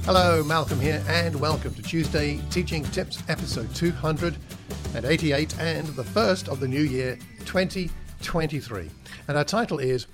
Hello, Malcolm here, and welcome to Tuesday Teaching Tips, episode 288, and the first of the new year, 2023. And our title is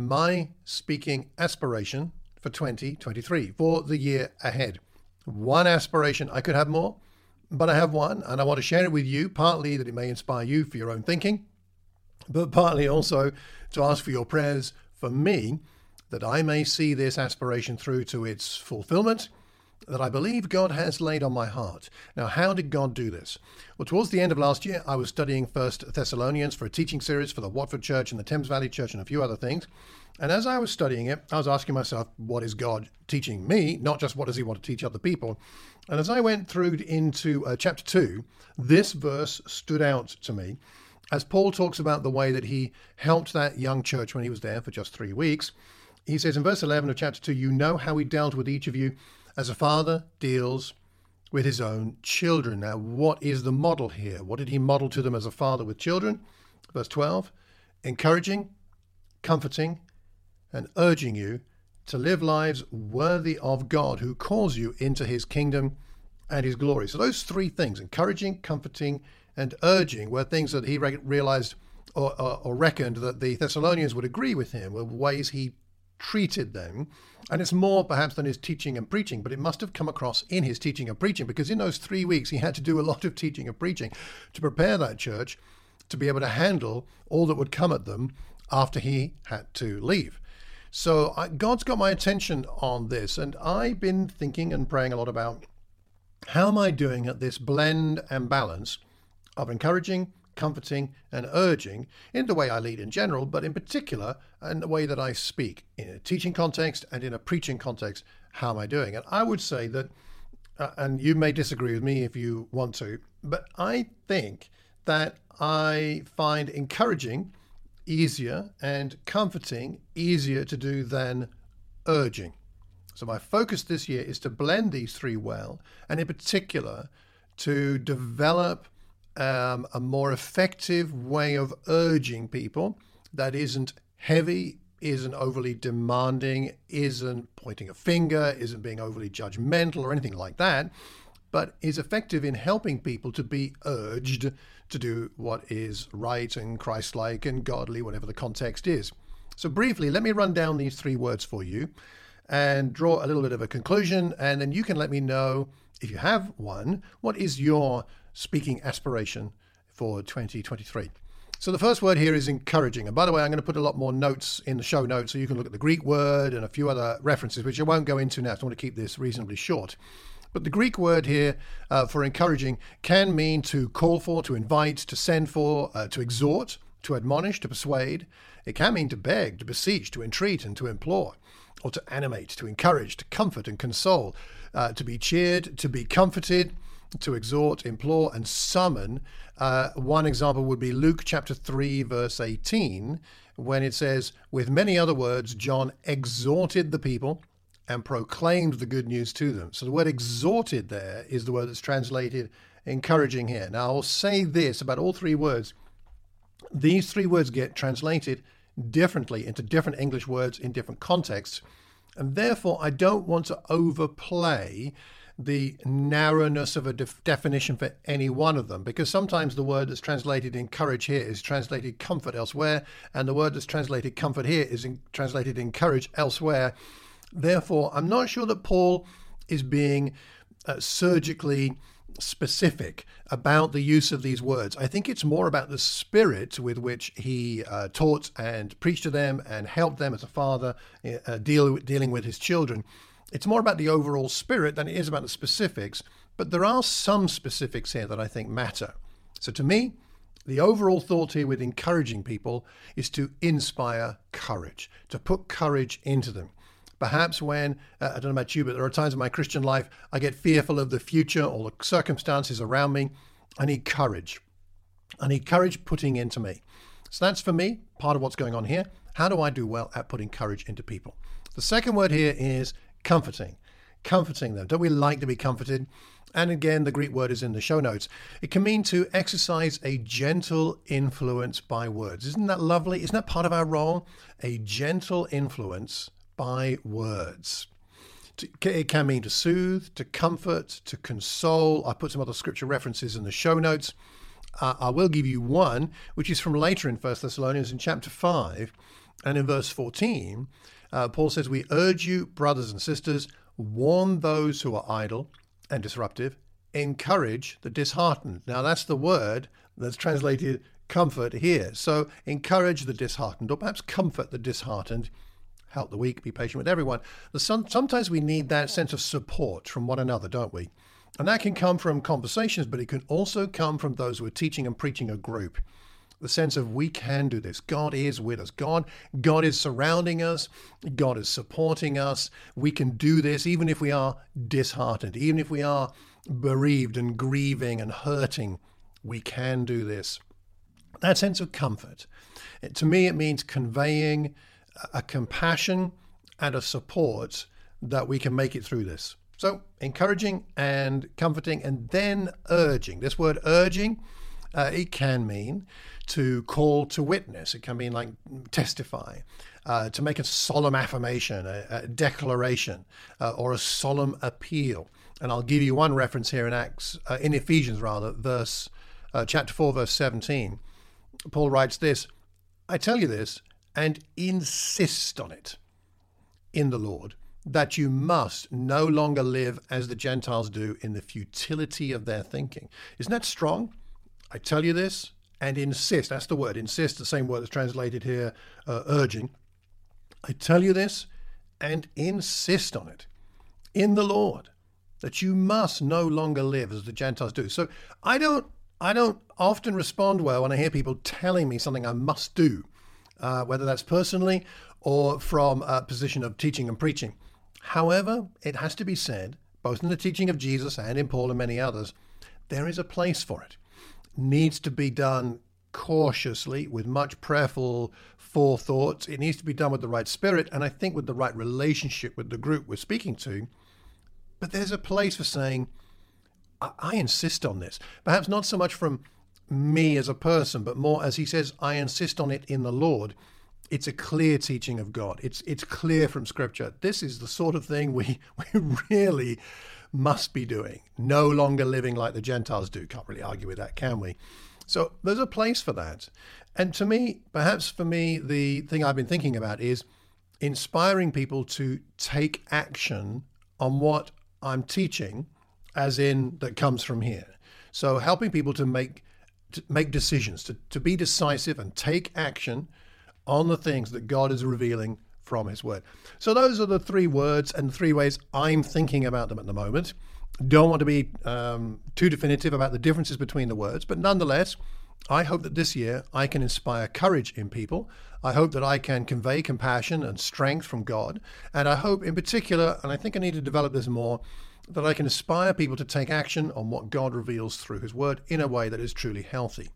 My Speaking Aspiration for 2023, for the year ahead. One aspiration, I could have more, but I have one, and I want to share it with you, partly that it may inspire you for your own thinking, but partly also to ask for your prayers for me, that I may see this aspiration through to its fulfillment, that I believe God has laid on my heart. Now, how did God do this? Well, towards the end of last year, I was studying First Thessalonians for a teaching series for the Watford Church and the Thames Valley Church and a few other things. And as I was studying it, I was asking myself, what is God teaching me? Not just what does he want to teach other people? And as I went through into chapter 2, this verse stood out to me as Paul talks about the way that he helped that young church when he was there for just 3 weeks. He says in verse 11 of chapter 2, you know how he dealt with each of you as a father deals with his own children. Now, what is the model here? What did he model to them as a father with children? Verse 12, encouraging, comforting, and urging you to live lives worthy of God who calls you into his kingdom and his glory. So those three things, encouraging, comforting, and urging, were things that he realized or reckoned that the Thessalonians would agree with him, were ways he treated them. And it's more perhaps than his teaching and preaching, but it must have come across in his teaching and preaching, because in those 3 weeks he had to do a lot of teaching and preaching to prepare that church to be able to handle all that would come at them after he had to leave. So God's got my attention on this, and I've been thinking and praying a lot about how am I doing at this blend and balance of encouraging, comforting, and urging in the way I lead in general, but in particular in the way that I speak in a teaching context and in a preaching context. How am I doing? And I would say that, and you may disagree with me if you want to, but I think that I find encouraging easier and comforting easier to do than urging. So my focus this year is to blend these three well, and in particular to develop a more effective way of urging people that isn't heavy, isn't overly demanding, isn't pointing a finger, isn't being overly judgmental or anything like that, but is effective in helping people to be urged to do what is right and Christ-like and godly, whatever the context is. So briefly, let me run down these three words for you and draw a little bit of a conclusion, and then you can let me know, if you have one, what is your speaking aspiration for 2023. So the first word here is encouraging. And by the way, I'm going to put a lot more notes in the show notes so you can look at the Greek word and a few other references, which I won't go into now. So I want to keep this reasonably short. But the Greek word here for encouraging can mean to call for, to invite, to send for, to exhort, to admonish, to persuade. It can mean to beg, to beseech, to entreat, and to implore, or to animate, to encourage, to comfort and console, to be cheered, to be comforted, to exhort, implore, and summon. One example would be Luke chapter 3, verse 18, when it says, with many other words, John exhorted the people and proclaimed the good news to them. So the word exhorted there is the word that's translated encouraging here. Now, I'll say this about all three words. These three words get translated differently into different English words in different contexts, and therefore I don't want to overplay the narrowness of a definition for any one of them, because sometimes the word that's translated encourage here is translated comfort elsewhere, and the word that's translated comfort here is translated encourage elsewhere. Therefore, I'm not sure that Paul is being surgically specific about the use of these words. I think it's more about the spirit with which he taught and preached to them and helped them as a father dealing with his children. It's more about the overall spirit than it is about the specifics, but there are some specifics here that I think matter. So to me, the overall thought here with encouraging people is to inspire courage, to put courage into them. Perhaps when, I don't know about you, but there are times in my Christian life I get fearful of the future or the circumstances around me. I need courage. I need courage putting into me. So that's, for me, part of what's going on here. How do I do well at putting courage into people? The second word here is comforting. Comforting them. Don't we like to be comforted? And again, the Greek word is in the show notes. It can mean to exercise a gentle influence by words. Isn't that lovely? Isn't that part of our role? A gentle influence by words. It can mean to soothe, to comfort, to console. I put some other scripture references in the show notes. I will give you one, which is from later in 1 Thessalonians in chapter 5. And in verse 14, Paul says, "We urge you, brothers and sisters, warn those who are idle and disruptive, encourage the disheartened." Now, that's the word that's translated comfort here. So encourage the disheartened, or perhaps comfort the disheartened, help the weak, be patient with everyone. Sometimes we need that sense of support from one another, don't we? And that can come from conversations, but it can also come from those who are teaching and preaching a group. The sense of we can do this. God is with us. God is surrounding us. God is supporting us. We can do this even if we are disheartened, even if we are bereaved and grieving and hurting. We can do this. That sense of comfort. To me, it means conveying a compassion and a support that we can make it through this. So encouraging and comforting, and then urging. This word urging, it can mean to call to witness. It can mean like testify, to make a solemn affirmation, a declaration, or a solemn appeal. And I'll give you one reference here in Ephesians, chapter 4, verse 17. Paul writes this, "I tell you this and insist on it in the Lord, that you must no longer live as the Gentiles do in the futility of their thinking." Isn't that strong? I tell you this and insist. That's the word, insist, the same word that's translated here, urging. I tell you this and insist on it in the Lord, that you must no longer live as the Gentiles do. So I don't often respond well when I hear people telling me something I must do, whether that's personally or from a position of teaching and preaching. However, it has to be said, both in the teaching of Jesus and in Paul and many others, there is a place for it. It needs to be done cautiously, with much prayerful forethought. It needs to be done with the right spirit, and I think with the right relationship with the group we're speaking to. But there's a place for saying, I insist on this. Perhaps not so much from me as a person, but more as he says, I insist on it in the Lord. It's a clear teaching of God. It's clear from Scripture. This is the sort of thing we really must be doing. No longer living like the Gentiles do. Can't really argue with that, can we? So there's a place for that. And to me, perhaps for me, the thing I've been thinking about is inspiring people to take action on what I'm teaching, as in that comes from here. So helping people to make decisions, to be decisive and take action on the things that God is revealing from his word. So those are the three words and three ways I'm thinking about them at the moment. Don't want to be too definitive about the differences between the words, but nonetheless, I hope that this year I can inspire courage in people. I hope that I can convey compassion and strength from God. And I hope in particular, and I think I need to develop this more, that I can inspire people to take action on what God reveals through his word in a way that is truly healthy.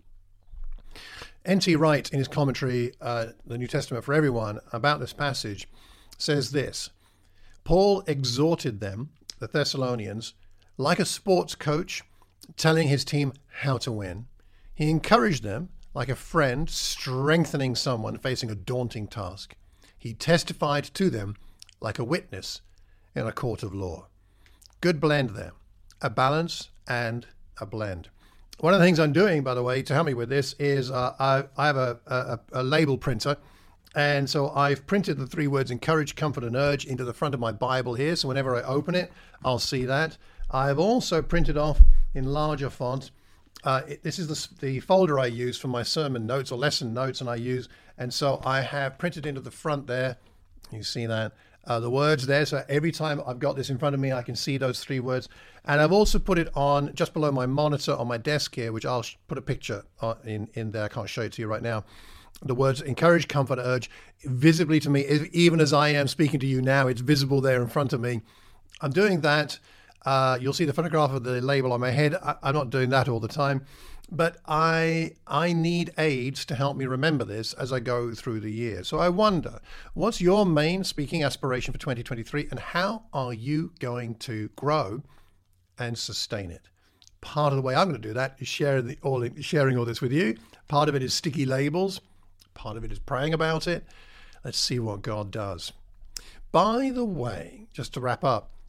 N.T. Wright, in his commentary, The New Testament for Everyone, about this passage, says this: Paul exhorted them, the Thessalonians, like a sports coach telling his team how to win. He encouraged them like a friend strengthening someone facing a daunting task. He testified to them like a witness in a court of law. Good blend there, a balance and a blend. One of the things I'm doing, by the way, to help me with this is I have a label printer. And so I've printed the three words encourage, comfort, and urge into the front of my Bible here. So whenever I open it, I'll see that. I've also printed off in larger font. This is the folder I use for my sermon notes or lesson notes, and so I have printed into the front there. You see that the words there. So every time I've got this in front of me, I can see those three words. And I've also put it on just below my monitor on my desk here, which I'll put a picture in there. I can't show it to you right now. The words encourage, comfort, urge, visibly to me, even as I am speaking to you now, it's visible there in front of me. I'm doing that. You'll see the photograph of the label on my head. I'm not doing that all the time, but I need aids to help me remember this as I go through the year. So I wonder, what's your main speaking aspiration for 2023, and how are you going to grow and sustain it? Part of the way I'm going to do that is sharing all this with you. Part of it is sticky labels. Part of it is praying about it. Let's see what God does. By the way, just to wrap up,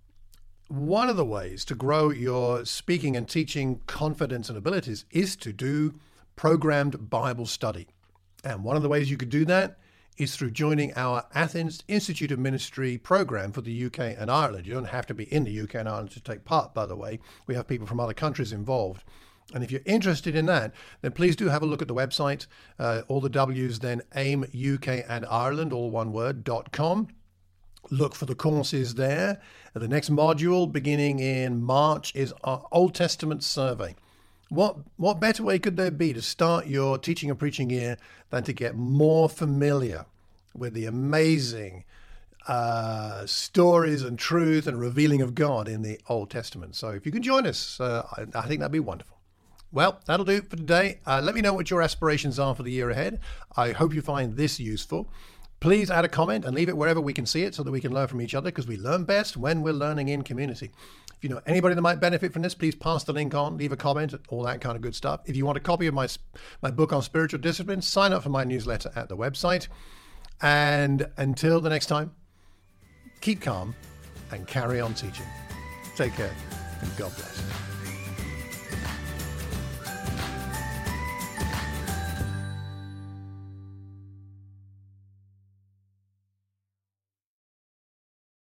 one of the ways to grow your speaking and teaching confidence and abilities is to do programmed Bible study. And one of the ways you could do that is through joining our Athens Institute of Ministry program for the UK and Ireland. You don't have to be in the UK and Ireland to take part, by the way. We have people from other countries involved. And if you're interested in that, then please do have a look at the website. All the W's, then AIM UK and Ireland, all one word, .com. Look for the courses there. The next module beginning in March is our Old Testament survey. What better way could there be to start your teaching and preaching year than to get more familiar with the amazing stories and truth and revealing of God in the Old Testament? So if you can join us, I think that'd be wonderful. Well, that'll do for today. Let me know what your aspirations are for the year ahead. I hope you find this useful. Please add a comment and leave it wherever we can see it so that we can learn from each other, because we learn best when we're learning in community. If you know anybody that might benefit from this, please pass the link on, leave a comment, all that kind of good stuff. If you want a copy of my book on spiritual discipline, sign up for my newsletter at the website. And until the next time, keep calm and carry on teaching. Take care and God bless.